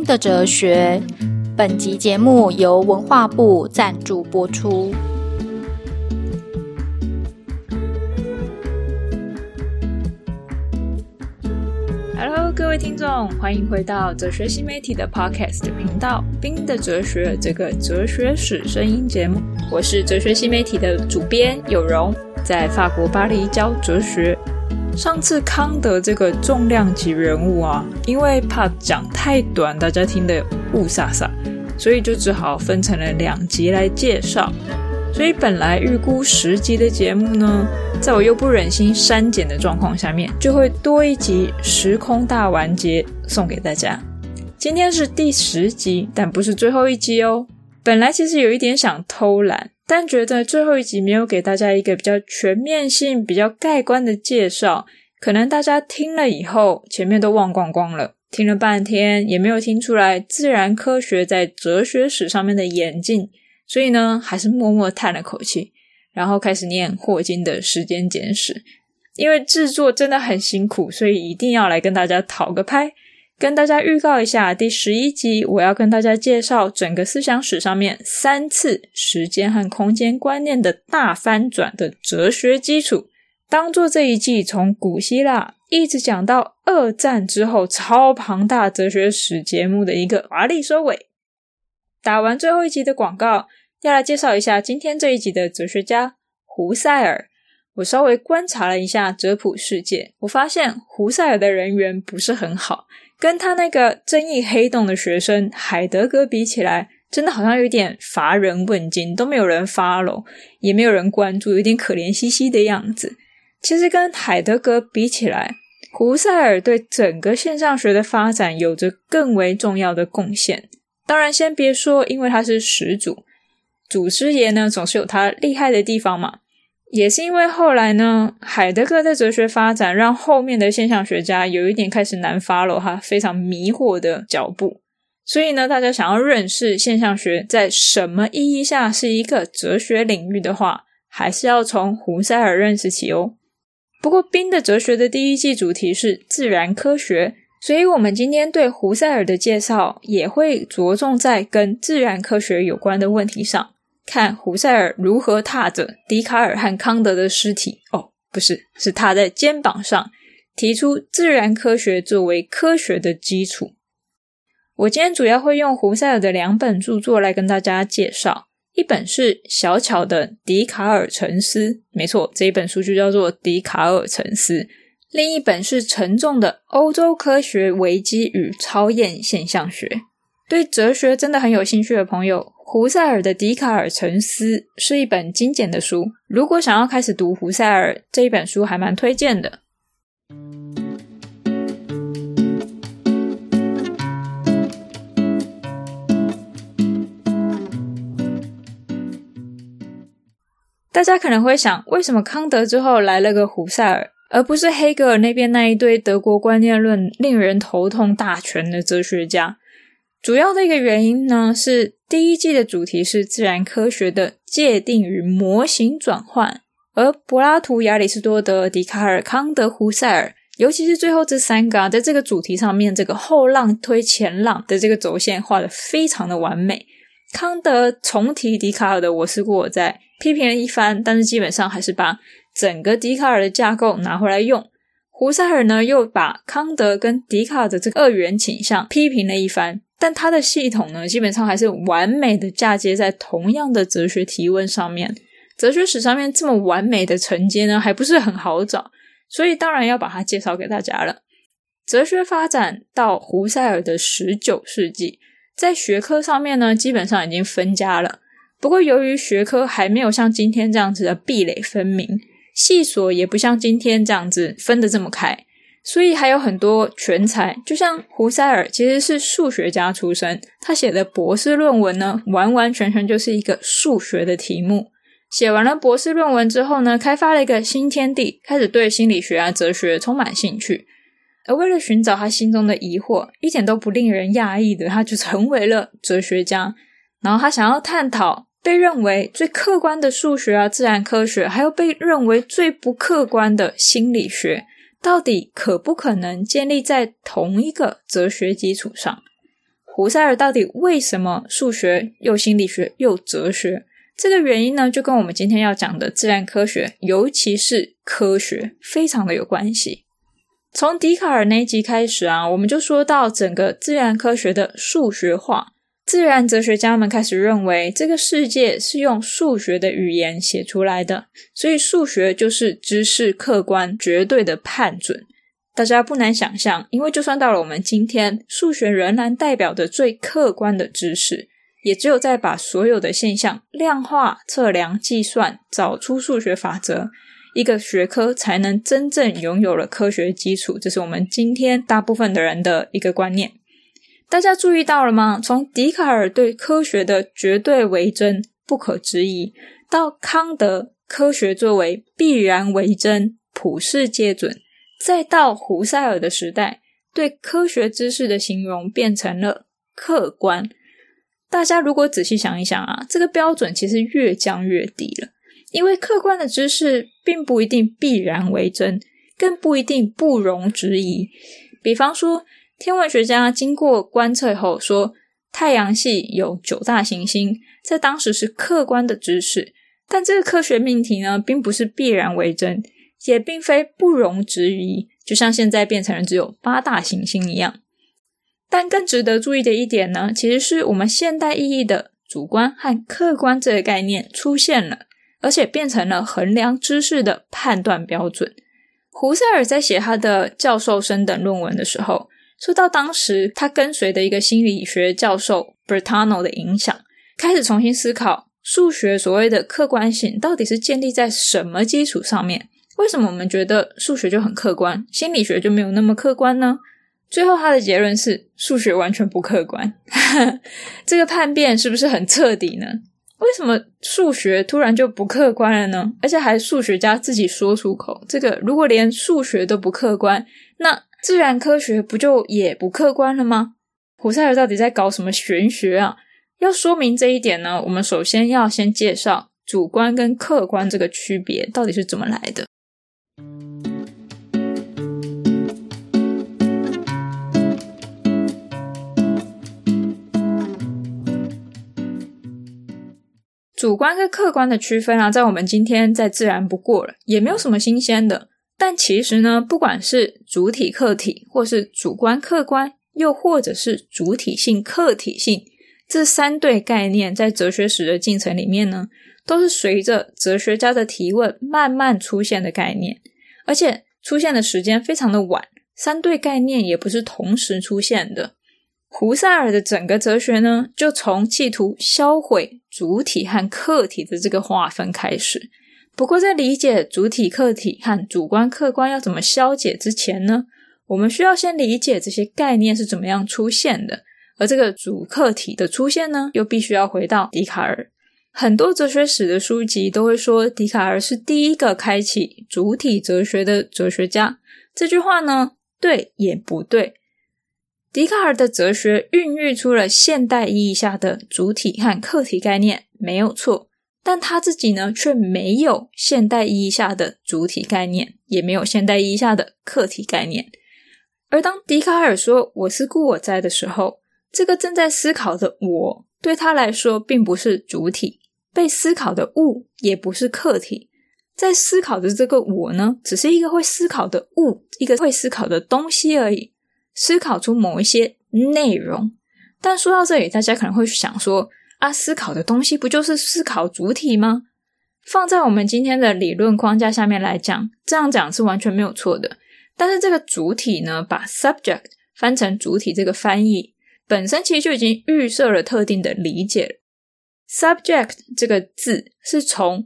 的哲学。本集节目由文化部赞助播出。 Hello， 各位听众，欢迎回到哲学新媒体的 Podcast 频道冰的哲学这个哲学史声音节目。我是哲学新媒体的主编有容，在法国巴黎教哲学。上次康德这个重量级人物啊，因为怕讲太短大家听得雾煞煞，所以就只好分成了2集来介绍。所以本来预估10集的节目呢，在我又不忍心删减的状况下面，就会多一集时空大完结送给大家。今天是第10集，但不是最后一集哦。本来其实有一点想偷懒，但觉得最后一集没有给大家一个比较全面性、比较概观的介绍，可能大家听了以后前面都忘光光了，听了半天也没有听出来自然科学在哲学史上面的演进，所以呢还是默默叹了口气，然后开始念霍金的时间简史。因为制作真的很辛苦，所以一定要来跟大家讨个拍，跟大家预告一下，第11集我要跟大家介绍整个思想史上面3次时间和空间观念的大翻转的哲学基础，当做这一季从古希腊一直讲到2战之后超庞大哲学史节目的一个华丽收尾。打完最后一集的广告，要来介绍一下今天这一集的哲学家胡塞尔。我稍微观察了一下哲普世界，我发现胡塞尔的人缘不是很好，跟他那个争议黑洞的学生海德格比起来，真的好像有点乏人问津，都没有人 follow， 也没有人关注，有点可怜兮兮的样子。其实跟海德格比起来，胡塞尔对整个现象学的发展有着更为重要的贡献。当然先别说因为他是始祖，祖师爷呢总是有他厉害的地方嘛，也是因为后来呢，海德格的哲学发展让后面的现象学家有一点开始难 follow 他非常迷惑的脚步，所以呢，大家想要认识现象学在什么意义下是一个哲学领域的话，还是要从胡塞尔认识起哦。不过冰的哲学的第1季主题是自然科学，所以我们今天对胡塞尔的介绍也会着重在跟自然科学有关的问题上，看胡塞尔如何踏着笛卡尔和康德的尸体，不是，是踏在肩膀上，提出自然科学作为科学的基础。我今天主要会用胡塞尔的2本著作来跟大家介绍，一本是小巧的笛卡尔沉思，没错，这一本书就叫做笛卡尔沉思。另一本是沉重的欧洲科学危机与超验现象学。对哲学真的很有兴趣的朋友，胡塞尔的笛卡尔沉思是一本精简的书，如果想要开始读胡塞尔，这一本书还蛮推荐的。大家可能会想，为什么康德之后来了个胡塞尔，而不是黑格尔那边那一堆德国观念论令人头痛大全的哲学家？主要的一个原因呢，是第1季的主题是自然科学的界定与模型转换，而柏拉图、亚里士多德、笛卡尔、康德、胡塞尔，尤其是最后这3个在这个主题上面，这个后浪推前浪的这个轴线画得非常的完美。康德重提笛卡尔的我思故我在，批评了一番，但是基本上还是把整个笛卡尔的架构拿回来用。胡塞尔呢，又把康德跟笛卡尔的这个2元倾向批评了一番，但他的系统呢，基本上还是完美的嫁接在同样的哲学提问上面。哲学史上面这么完美的承接呢，还不是很好找，所以当然要把它介绍给大家了。哲学发展到胡塞尔的19世纪，在学科上面呢，基本上已经分家了。不过由于学科还没有像今天这样子的壁垒分明，系所也不像今天这样子分得这么开，所以还有很多全才，就像胡塞尔其实是数学家出身，他写的博士论文呢，完完全全就是一个数学的题目。写完了博士论文之后呢，开发了一个新天地，开始对心理学啊、哲学充满兴趣。而为了寻找他心中的疑惑，一点都不令人讶异的，他就成为了哲学家。然后他想要探讨被认为最客观的数学啊、自然科学，还有被认为最不客观的心理学，到底可不可能建立在同一个哲学基础上？ 胡塞尔到底为什么数学又心理学又哲学？这个原因呢，就跟我们今天要讲的自然科学，尤其是科学，非常的有关系。从笛卡尔那一集开始啊，我们就说到整个自然科学的数学化。自然哲学家们开始认为这个世界是用数学的语言写出来的，所以数学就是知识客观绝对的判准。大家不难想象，因为就算到了我们今天，数学仍然代表的最客观的知识，也只有在把所有的现象量化、测量、计算，找出数学法则，一个学科才能真正拥有了科学基础。这是我们今天大部分的人的一个观念。大家注意到了吗？从笛卡尔对科学的绝对为真、不可质疑，到康德科学作为必然为真、普世皆准，再到胡塞尔的时代，对科学知识的形容变成了客观。大家如果仔细想一想啊，这个标准其实越降越低了，因为客观的知识并不一定必然为真，更不一定不容置疑。比方说，天文学家经过观测后说太阳系有9大行星，在当时是客观的知识，但这个科学命题呢，并不是必然为真，也并非不容置疑，就像现在变成了只有8大行星一样。但更值得注意的一点呢，其实是我们现代意义的主观和客观这个概念出现了，而且变成了衡量知识的判断标准。胡塞尔在写他的教授升等论文的时候，受到当时他跟随的一个心理学教授 Bertano 的影响，开始重新思考数学所谓的客观性到底是建立在什么基础上面？为什么我们觉得数学就很客观，心理学就没有那么客观呢？最后他的结论是数学完全不客观。这个叛变是不是很彻底呢？为什么数学突然就不客观了呢？而且还数学家自己说出口，这个如果连数学都不客观，那自然科学不就也不客观了吗？胡塞尔到底在搞什么玄学啊？要说明这一点呢，我们首先要先介绍主观跟客观这个区别到底是怎么来的。主观跟客观的区分啊，在我们今天再自然不过了，也没有什么新鲜的。但其实呢，不管是主体客体，或是主观客观，又或者是主体性客体性，这3对概念在哲学史的进程里面呢，都是随着哲学家的提问慢慢出现的概念，而且出现的时间非常的晚，3对概念也不是同时出现的。胡塞尔的整个哲学呢，就从企图销毁主体和客体的这个划分开始。不过在理解主体客体和主观客观要怎么消解之前呢，我们需要先理解这些概念是怎么样出现的，而这个主客体的出现呢，又必须要回到笛卡尔。很多哲学史的书籍都会说笛卡尔是第一个开启主体哲学的哲学家，这句话呢，对也不对。笛卡尔的哲学孕育出了现代意义下的主体和客体概念，没有错，但他自己呢，却没有现代意义下的主体概念，也没有现代意义下的客体概念。而当笛卡尔说我思故我在的时候，这个正在思考的我对他来说并不是主体，被思考的物也不是客体，在思考的这个我呢，只是一个会思考的物，一个会思考的东西而已，思考出某一些内容。但说到这里，大家可能会想说啊，思考的东西不就是思考主体吗？放在我们今天的理论框架下面来讲，这样讲是完全没有错的。但是这个主体呢，把 subject 翻成主体这个翻译，本身其实就已经预设了特定的理解了。subject 这个字是从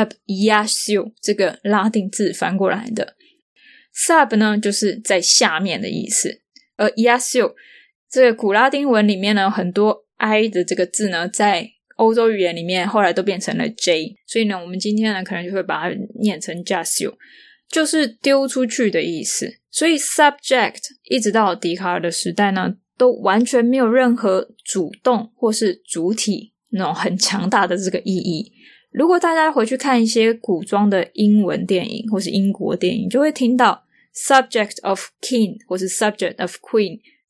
subiatio 这个拉丁字翻过来的。sub 呢，就是在下面的意思，而 iatio 这个古拉丁文里面呢，很多 I 的这个字呢，在欧洲语言里面后来都变成了 J， 所以呢，我们今天呢可能就会把它念成 jasio， 就是丢出去的意思。所以 subject 一直到笛卡尔的时代呢，都完全没有任何主动或是主体那种很强大的这个意义。如果大家回去看一些古装的英文电影或是英国电影，就会听到 subject of king 或是 subject of queen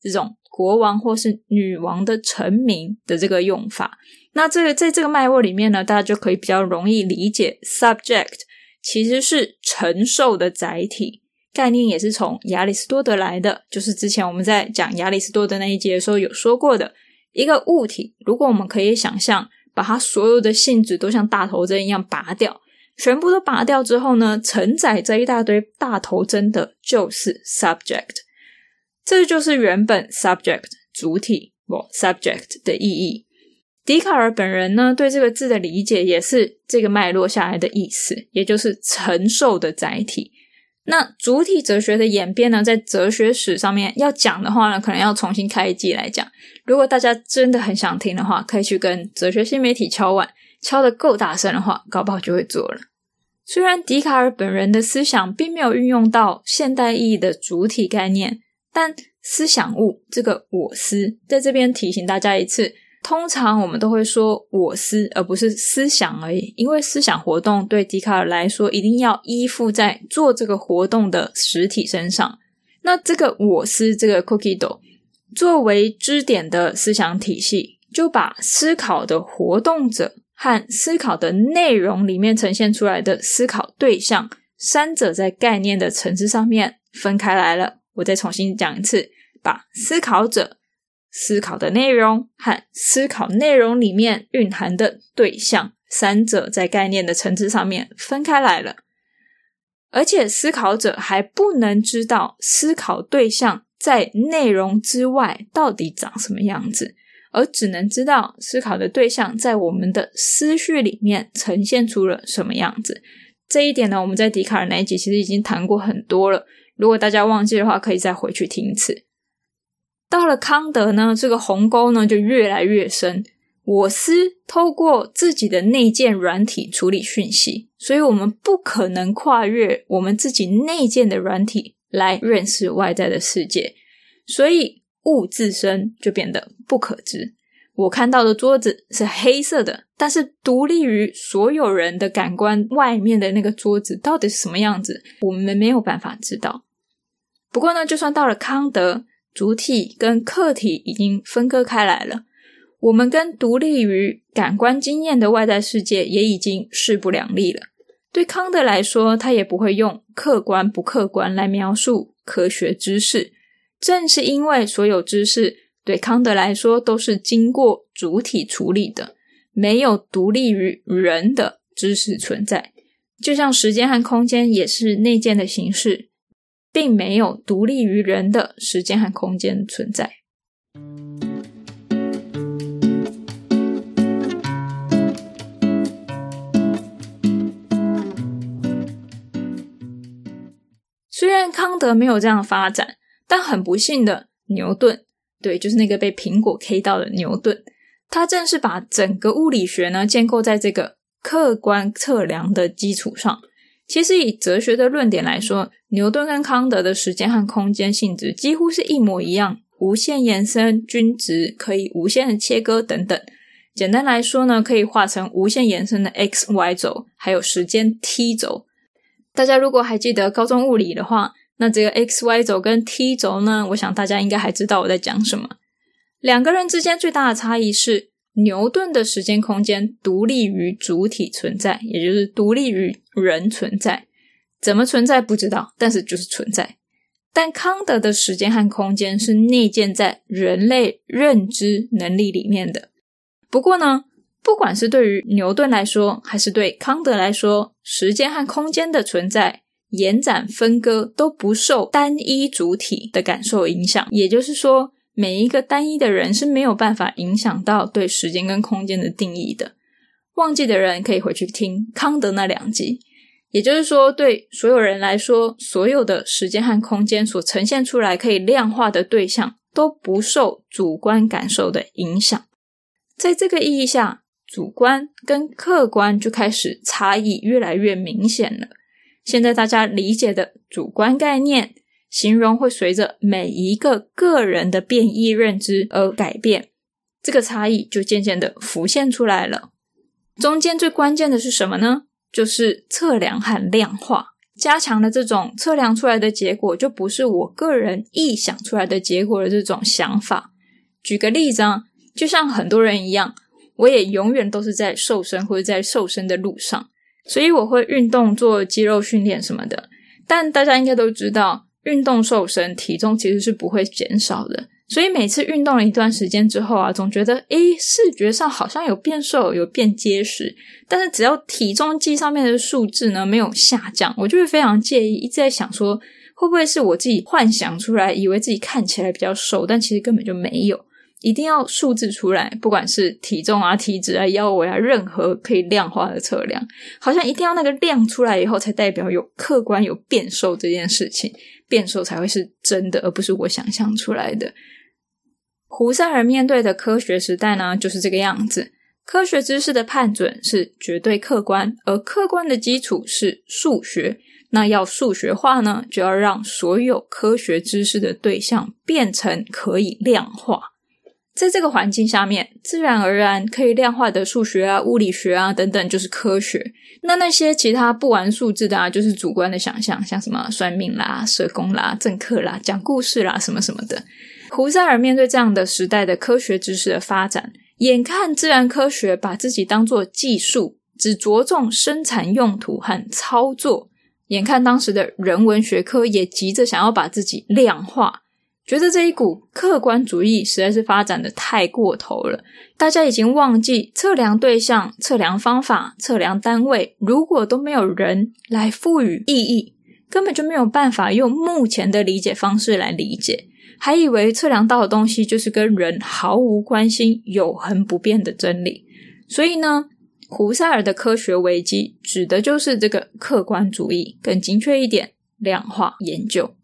这种国王或是女王的臣民的这个用法。那在这个脉络里面呢，大家就可以比较容易理解 subject 其实是承受的载体，概念也是从亚里士多德来的，就是之前我们在讲亚里士多德那一节的时候有说过的，一个物体如果我们可以想象把它所有的性质都像大头针一样拔掉，全部都拔掉之后呢，承载这一大堆大头针的就是 subject， 这就是原本 subject 主体subject 的意义。笛卡尔本人呢，对这个字的理解也是这个脉络下来的意思，也就是承受的载体。那主体哲学的演变呢，在哲学史上面要讲的话呢，可能要重新开一季来讲。如果大家真的很想听的话，可以去跟哲学新媒体敲碗，敲得够大声的话，搞不好就会做了。虽然笛卡尔本人的思想并没有运用到现代意义的主体概念，但思想物这个我思，在这边提醒大家一次，通常我们都会说我思而不是思想而已，因为思想活动对笛卡尔来说一定要依附在做这个活动的实体身上。那这个我思这个 kokido 作为支点的思想体系，就把思考的活动者和思考的内容里面呈现出来的思考对象，三者在概念的层次上面分开来了。我再重新讲一次，把思考者、思考的内容和思考内容里面蕴含的对象，三者在概念的层次上面分开来了。而且思考者还不能知道思考对象在内容之外到底长什么样子，而只能知道思考的对象在我们的思绪里面呈现出了什么样子。这一点呢，我们在笛卡尔那一集其实已经谈过很多了，如果大家忘记的话，可以再回去听一次。到了康德呢，这个鸿沟呢就越来越深。我思透过自己的内建软体处理讯息，所以我们不可能跨越我们自己内建的软体来认识外在的世界，所以物自身就变得不可知。我看到的桌子是黑色的，但是独立于所有人的感官外面的那个桌子到底是什么样子，我们没有办法知道。不过呢，就算到了康德，主体跟客体已经分割开来了，我们跟独立于感官经验的外在世界也已经势不两立了。对康德来说，他也不会用客观不客观来描述科学知识，正是因为所有知识对康德来说都是经过主体处理的，没有独立于人的知识存在。就像时间和空间也是内建的形式，并没有独立于人的时间和空间存在。虽然康德没有这样发展，但很不幸的，牛顿，对，就是那个被苹果 K 到的牛顿，他正是把整个物理学呢建构在这个客观测量的基础上。其实以哲学的论点来说，牛顿跟康德的时间和空间性质几乎是一模一样，无限延伸、均值，可以无限的切割等等。简单来说呢，可以画成无限延伸的 x、y 轴，还有时间 t 轴。大家如果还记得高中物理的话，那这个 x、y 轴跟 t 轴呢，我想大家应该还知道我在讲什么。两个人之间最大的差异是，牛顿的时间空间独立于主体存在，也就是独立于人存在。怎么存在不知道，但是就是存在。但康德的时间和空间是内建在人类认知能力里面的。不过呢，不管是对于牛顿来说，还是对康德来说，时间和空间的存在、延展分割都不受单一主体的感受影响。也就是说，每一个单一的人是没有办法影响到对时间跟空间的定义的。忘记的人可以回去听康德那2集。也就是说，对所有人来说，所有的时间和空间所呈现出来可以量化的对象都不受主观感受的影响。在这个意义下，主观跟客观就开始差异越来越明显了。现在大家理解的主观概念，形容会随着每一个个人的变异认知而改变，这个差异就渐渐的浮现出来了。中间最关键的是什么呢？就是测量和量化， 加强了这种测量出来的结果就不是我个人臆想出来的结果的这种想法。举个例子啊，就像很多人一样，我也永远都是在瘦身或者在瘦身的路上，所以我会运动做肌肉训练什么的。但大家应该都知道，运动瘦身体重其实是不会减少的，所以每次运动了一段时间之后啊，总觉得视觉上好像有变瘦有变结实，但是只要体重计上面的数字呢没有下降，我就会非常介意，一直在想说会不会是我自己幻想出来，以为自己看起来比较瘦，但其实根本就没有。一定要数字出来，不管是体重啊、体脂啊、腰围啊，任何可以量化的测量，好像一定要那个量出来以后才代表有客观有变瘦这件事情，变瘦才会是真的，而不是我想象出来的。胡塞尔面对的科学时代呢，就是这个样子。科学知识的判准是绝对客观，而客观的基础是数学。那要数学化呢，就要让所有科学知识的对象变成可以量化。在这个环境下面，自然而然可以量化的数学啊、物理学啊等等就是科学。那些其他不玩数字的啊，就是主观的想象，像什么算命啦、社工啦、政客啦、讲故事啦什么什么的。胡塞尔面对这样的时代的科学知识的发展，眼看自然科学把自己当作技术，只着重生产用途和操作，眼看当时的人文学科也急着想要把自己量化，觉得这一股客观主义实在是发展的太过头了。大家已经忘记测量对象、测量方法、测量单位，如果都没有人来赋予意义，根本就没有办法用目前的理解方式来理解，还以为测量到的东西就是跟人毫无关系、永恒不变的真理。所以呢，胡塞尔的科学危机指的就是这个客观主义，更精确一点，量化研究。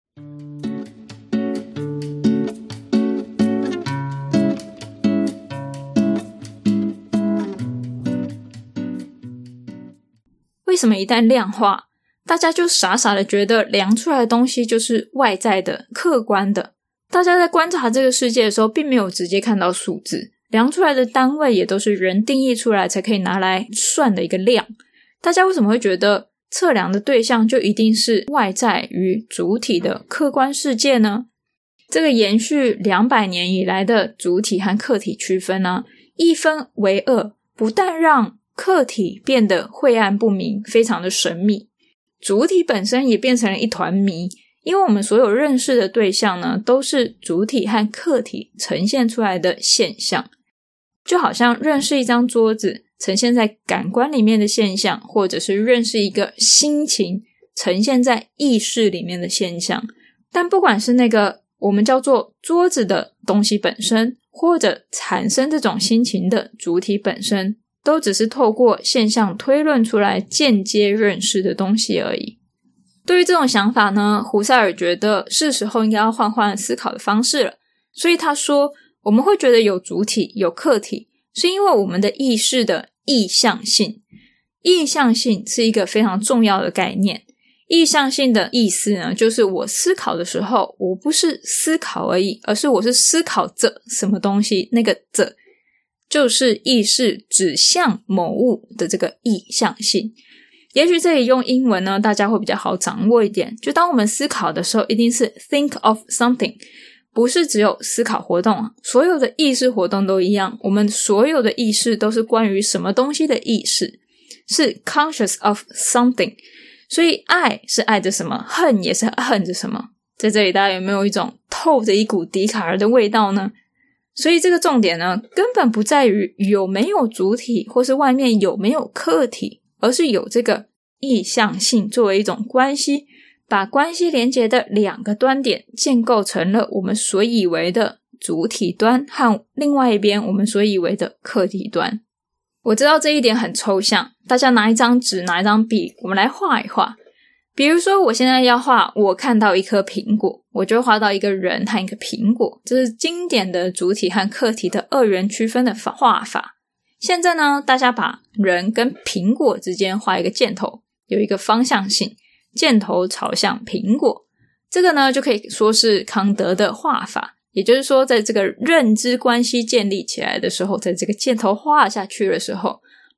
为什么一旦量化，大家就傻傻的觉得量出来的东西就是外在的、客观的？大家在观察这个世界的时候，并没有直接看到数字，量出来的单位也都是人定义出来才可以拿来算的一个量。大家为什么会觉得测量的对象就一定是外在于主体的客观世界呢？这个延续200年以来的主体和客体区分呢，一分为二，不但让客体变得晦暗不明，非常的神秘，主体本身也变成了一团迷。因为我们所有认识的对象呢，都是主体和客体呈现出来的现象。就好像认识一张桌子呈现在感官里面的现象，或者是认识一个心情呈现在意识里面的现象。但不管是那个我们叫做桌子的东西本身，或者产生这种心情的主体本身，都只是透过现象推论出来间接认识的东西而已。对于这种想法呢，胡塞尔觉得是时候应该要换换思考的方式了。所以他说，我们会觉得有主体有客体，是因为我们的意识的意向性。意向性是一个非常重要的概念。意向性的意思呢，就是我思考的时候，我不是思考而已，而是我是思考着什么东西，那个着就是意识指向某物的这个意向性。也许这里用英文呢，大家会比较好掌握一点。就当我们思考的时候，一定是 think of something， 不是只有思考活动，所有的意识活动都一样。我们所有的意识都是关于什么东西的意识，是 conscious of something。所以爱是爱着什么，恨也是恨着什么。在这里大家有没有一种透着一股笛卡尔的味道呢？所以这个重点呢，根本不在于有没有主体，或是外面有没有客体，而是有这个意向性作为一种关系，把关系连结的两个端点建构成了我们所以为的主体端和另外一边我们所以为的客体端。我知道这一点很抽象，大家拿一张纸拿一张笔，我们来画一画。比如说我现在要画我看到一颗苹果，我就画到一个人和一个苹果，这是经典的主体和客体的二元区分的画法。现在呢，大家把人跟苹果之间画一个箭头，有一个方向性，箭头朝向苹果。这个呢就可以说是康德的画法，也就是说在这个认知关系建立起来的时候，在这个箭头画下去的时候，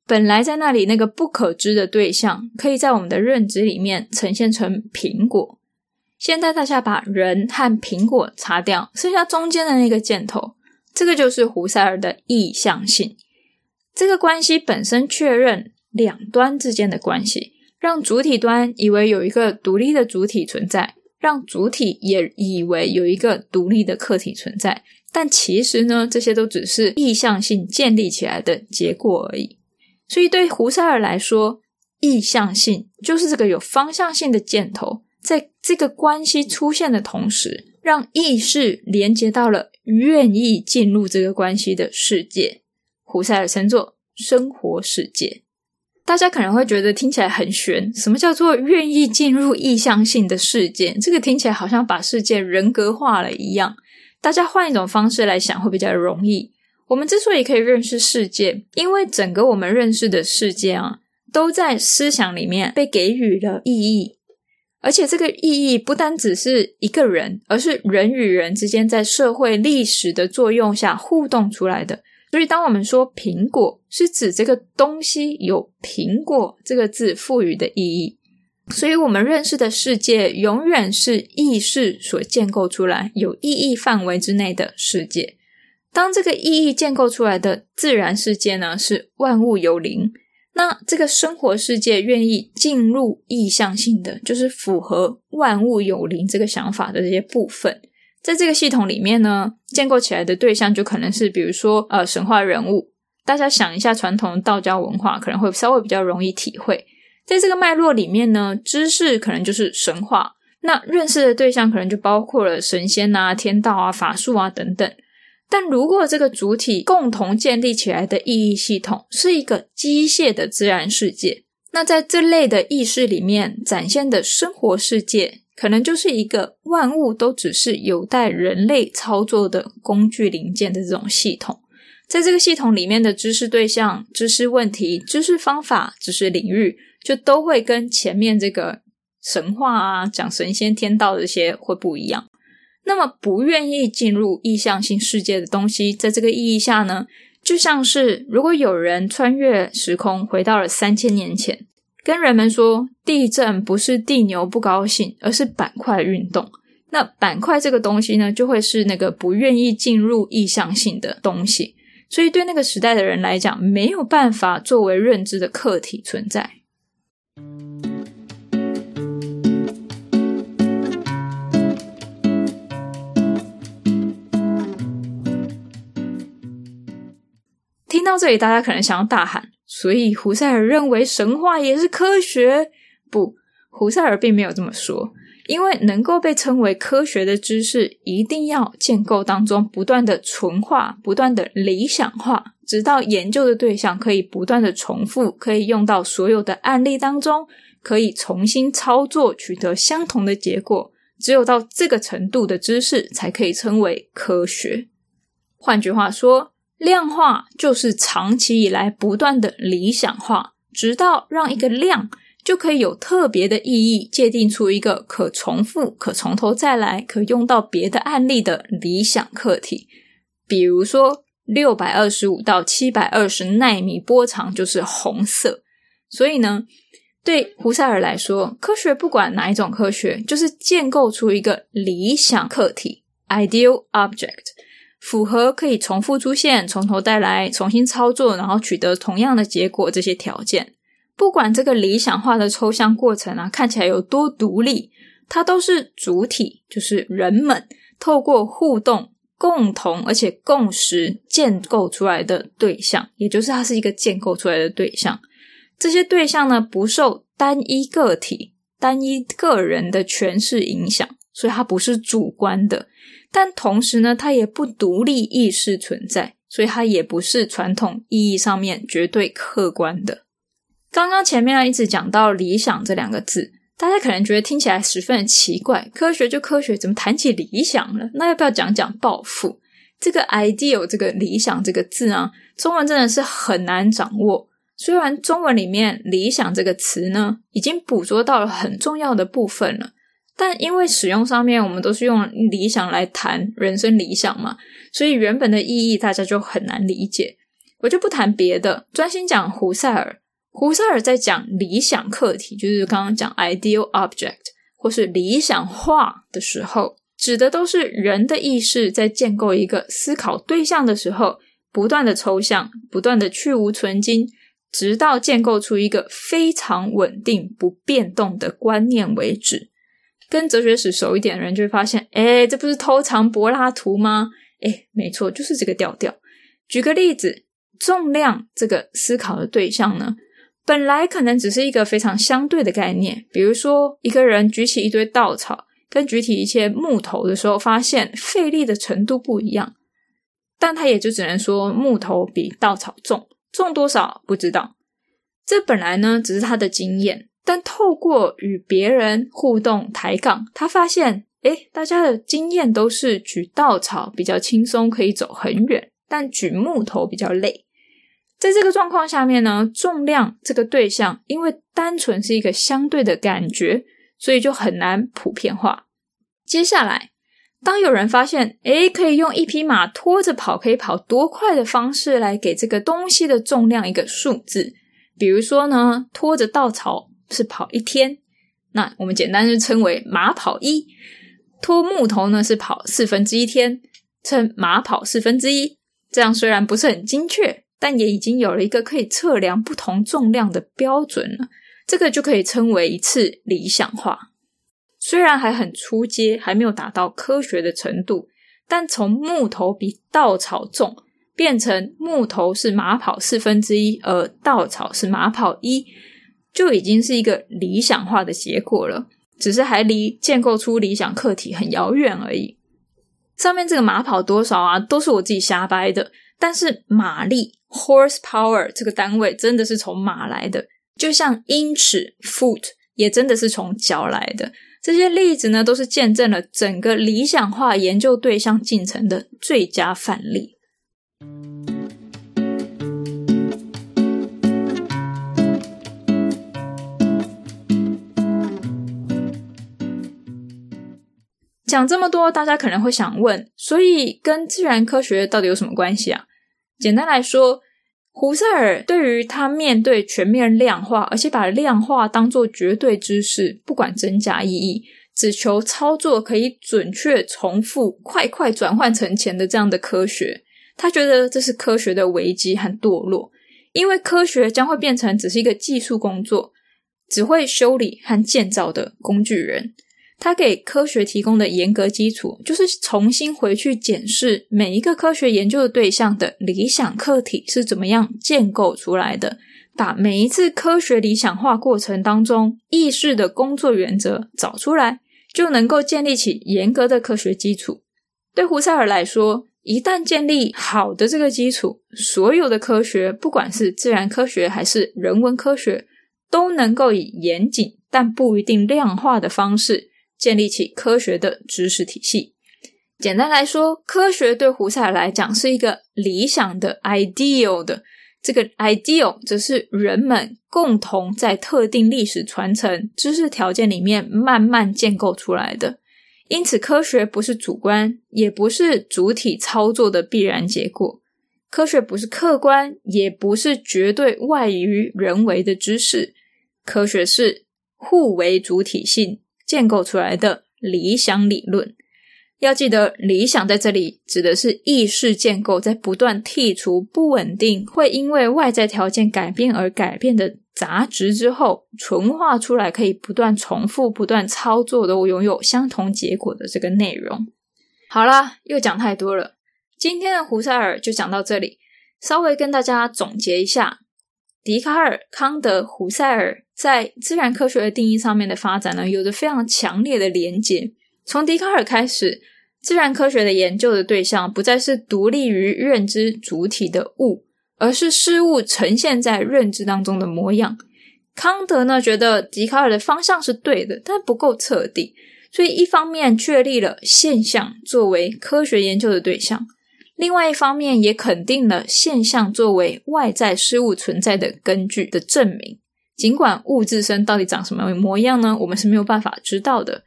本来在那里那个不可知的对象，可以在我们的认知里面呈现成苹果。现在大家把人和苹果擦掉，剩下中间的那个箭头，这个就是胡塞尔的意向性。这个关系本身确认两端之间的关系，让主体端以为有一个独立的主体存在，让主体也以为有一个独立的客体存在，但其实呢，这些都只是意向性建立起来的结果而已。所以对胡塞尔来说，意向性就是这个有方向性的箭头，在这个关系出现的同时，让意识连接到了愿意进入这个关系的世界，胡塞尔称作生活世界。大家可能会觉得听起来很玄，什么叫做愿意进入意向性的世界？这个听起来好像把世界人格化了一样。大家换一种方式来想会比较容易。我们之所以可以认识世界，因为整个我们认识的世界啊，都在思想里面被给予了意义。而且这个意义不单只是一个人，而是人与人之间在社会历史的作用下互动出来的。所以当我们说苹果，是指这个东西有苹果这个字赋予的意义。所以我们认识的世界永远是意识所建构出来，有意义范围之内的世界。当这个意义建构出来的自然世界呢，是万物有灵，那这个生活世界愿意进入意向性的，就是符合万物有灵这个想法的这些部分。在这个系统里面呢，建构起来的对象就可能是比如说神话人物。大家想一下传统的道教文化，可能会稍微比较容易体会。在这个脉络里面呢，知识可能就是神话，那认识的对象可能就包括了神仙啊、天道啊、法术啊等等。但如果这个主体共同建立起来的意义系统是一个机械的自然世界，那在这类的意识里面展现的生活世界，可能就是一个万物都只是有待人类操作的工具零件的这种系统。在这个系统里面的知识对象、知识问题、知识方法、知识领域，就都会跟前面这个神话啊、讲神仙天道这些会不一样。那么不愿意进入意向性世界的东西，在这个意义下呢，就像是如果有人穿越时空回到了3000年前，跟人们说地震不是地牛不高兴，而是板块运动。那板块这个东西呢，就会是那个不愿意进入意向性的东西，所以对那个时代的人来讲，没有办法作为认知的客体存在。听到这里，大家可能想要大喊，所以胡塞尔认为神话也是科学？不，胡塞尔并没有这么说。因为能够被称为科学的知识，一定要建构当中不断的纯化，不断的理想化，直到研究的对象可以不断的重复，可以用到所有的案例当中，可以重新操作，取得相同的结果。只有到这个程度的知识才可以称为科学。换句话说，量化就是长期以来不断的理想化，直到让一个量就可以有特别的意义，界定出一个可重复、可从头再来、可用到别的案例的理想课题。比如说625到720奈米波长就是红色。所以呢，对胡塞尔来说，科学不管哪一种科学，就是建构出一个理想课题 ideal object， 符合可以重复出现、从头再来、重新操作，然后取得同样的结果这些条件。不管这个理想化的抽象过程啊，看起来有多独立，它都是主体，就是人们透过互动、共同而且共识建构出来的对象，也就是它是一个建构出来的对象。这些对象呢，不受单一个体、单一个人的诠释影响，所以它不是主观的。但同时呢，它也不独立意识存在，所以它也不是传统意义上面绝对客观的。刚刚前面一直讲到理想这两个字，大家可能觉得听起来十分的奇怪，科学就科学，怎么谈起理想了？那要不要讲讲抱负？这个 ideal 这个理想这个字啊，中文真的是很难掌握。虽然中文里面理想这个词呢，已经捕捉到了很重要的部分了，但因为使用上面我们都是用理想来谈人生理想嘛，所以原本的意义大家就很难理解。 我就不谈别的，专心讲胡塞尔。胡塞尔在讲理想课题，就是刚刚讲 ideal object 或是理想化的时候，指的都是人的意识在建构一个思考对象的时候，不断的抽象，不断的去无存精，直到建构出一个非常稳定不变动的观念为止。跟哲学史熟一点的人就会发现，这不是偷藏柏拉图吗？没错，就是这个调调。举个例子，重量这个思考的对象呢，本来可能只是一个非常相对的概念，比如说一个人举起一堆稻草跟举起一些木头的时候，发现费力的程度不一样，但他也就只能说木头比稻草重多少不知道。这本来呢只是他的经验，但透过与别人互动抬杠，他发现大家的经验都是举稻草比较轻松，可以走很远，但举木头比较累。在这个状况下面呢，重量这个对象因为单纯是一个相对的感觉，所以就很难普遍化。接下来当有人发现可以用一匹马拖着跑可以跑多快的方式来给这个东西的重量一个数字，比如说呢，拖着稻草是跑1天，那我们简单就称为马跑1，拖木头呢是跑1/4天，称马跑1/4。这样虽然不是很精确，但也已经有了一个可以测量不同重量的标准了，这个就可以称为一次理想化。虽然还很初阶，还没有达到科学的程度，但从木头比稻草重变成木头是马跑1/4，而稻草是马跑1，就已经是一个理想化的结果了，只是还离建构出理想课题很遥远而已。上面这个马跑多少啊，都是我自己瞎掰的，但是马力 horsepower 这个单位真的是从马来的，就像英尺 foot 也真的是从脚来的。这些例子呢，都是见证了整个理想化研究对象进程的最佳范例。讲这么多，大家可能会想问，所以跟自然科学到底有什么关系啊？简单来说，胡塞尔对于他面对全面量化，而且把量化当作绝对知识，不管真假意义，只求操作可以准确重复，快快转换成钱的这样的科学，他觉得这是科学的危机和堕落，因为科学将会变成只是一个技术工作，只会修理和建造的工具人。他给科学提供的严格基础，就是重新回去检视每一个科学研究的对象的理想课题是怎么样建构出来的，把每一次科学理想化过程当中意识的工作原则找出来，就能够建立起严格的科学基础。对胡塞尔来说，一旦建立好的这个基础，所有的科学，不管是自然科学还是人文科学，都能够以严谨但不一定量化的方式建立起科学的知识体系。简单来说，科学对胡塞尔来讲是一个理想的 ideal 的，这个 ideal 则是人们共同在特定历史传承知识条件里面慢慢建构出来的。因此科学不是主观，也不是主体操作的必然结果，科学不是客观，也不是绝对外于人为的知识，科学是互为主体性建构出来的理想理论。要记得，理想在这里指的是意识建构在不断剔除不稳定，会因为外在条件改变而改变的杂质之后，纯化出来可以不断重复、不断操作都拥有相同结果的这个内容。好啦，又讲太多了，今天的胡塞尔就讲到这里。稍微跟大家总结一下，笛卡尔、康德、胡塞尔在自然科学的定义上面的发展呢，有着非常强烈的连结。从笛卡尔开始，自然科学的研究的对象不再是独立于认知主体的物，而是事物呈现在认知当中的模样。康德呢，觉得笛卡尔的方向是对的，但不够彻底，所以一方面确立了现象作为科学研究的对象，另外一方面也肯定了现象作为外在事物存在的根据的证明。尽管物自身到底长什么模样呢，我们是没有办法知道的，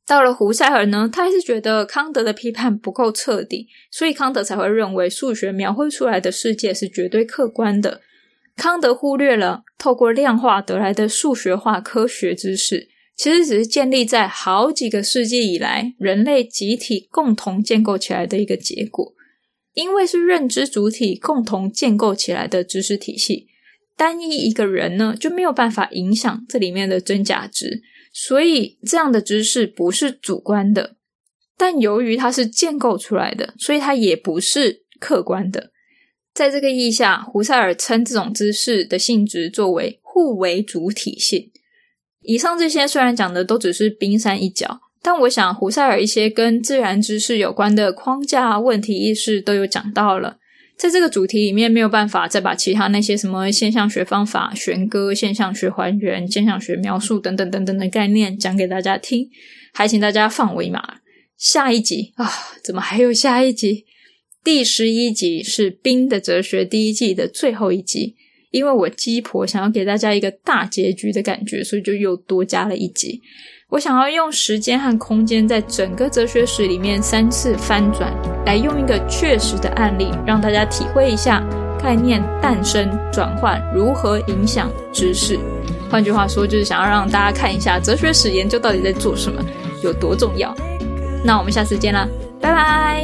到了胡塞尔呢，他还是觉得康德的批判不够彻底，所以康德才会认为数学描绘出来的世界是绝对客观的。康德忽略了透过量化得来的数学化科学知识，其实只是建立在好几个世纪以来人类集体共同建构起来的一个结果。因为是认知主体共同建构起来的知识体系，单一一个人呢就没有办法影响这里面的真假值，所以这样的知识不是主观的。但由于它是建构出来的，所以它也不是客观的。在这个意义下，胡塞尔称这种知识的性质作为互为主体性。以上这些虽然讲的都只是冰山一角，但我想胡塞尔一些跟自然知识有关的框架、问题意识都有讲到了。在这个主题里面没有办法再把其他那些什么现象学方法、弦歌、现象学还原、现象学描述等等等等的概念讲给大家听，还请大家放尾码。下一集怎么还有下一集？第11集是冰的哲学第一季的最后一集，因为我鸡婆想要给大家一个大结局的感觉，所以就又多加了一集。我想要用时间和空间在整个哲学史里面3次翻转，来用一个确实的案例让大家体会一下概念诞生转换如何影响知识。换句话说，就是想要让大家看一下哲学史研究到底在做什么，有多重要。那我们下次见啦，拜拜。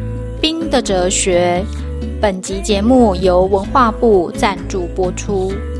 冰的哲学，本集节目由文化部赞助播出。